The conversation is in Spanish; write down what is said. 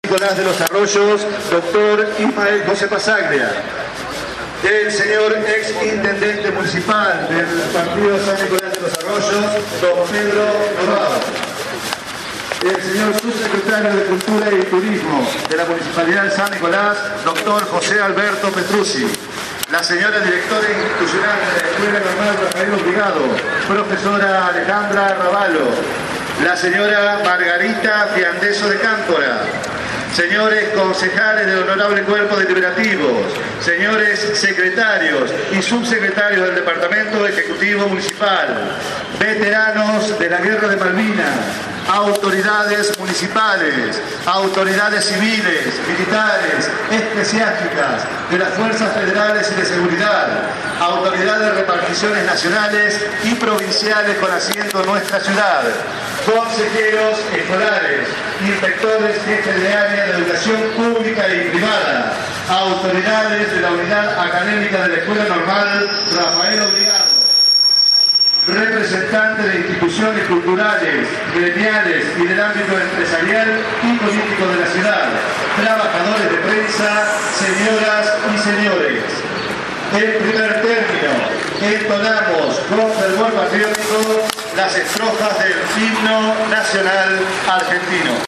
Nicolás de los Arroyos, doctor Ismael José Pasaglia. El señor ex intendente municipal del partido San Nicolás de los Arroyos, don Pedro Dorado. El señor subsecretario de Cultura y Turismo de la Municipalidad de San Nicolás, doctor José Alberto Petrucci. La señora directora institucional de la Escuela Normal Rafael Obligado, profesora Alejandra Ravallo. La señora Margarita Fiandeso de Cámpora. Señores concejales del Honorable Cuerpo Deliberativo, señores secretarios y subsecretarios del Departamento Ejecutivo Municipal, veteranos de la Guerra de Malvinas, autoridades municipales, autoridades civiles, militares, eclesiásticas, de las fuerzas federales y de seguridad, autoridades de reparticiones nacionales y provinciales con asiento en nuestra ciudad, consejeros escolares, inspectores, jefes de área de educación pública y privada, autoridades de la unidad académica de la Escuela Normal Rafael Obligado, representantes de instituciones culturales, gremiales y del ámbito empresarial y político de la ciudad, trabajadores de prensa, señoras y señores. En primer término, entonamos con fervor patriótico las estrofas del himno nacional argentino.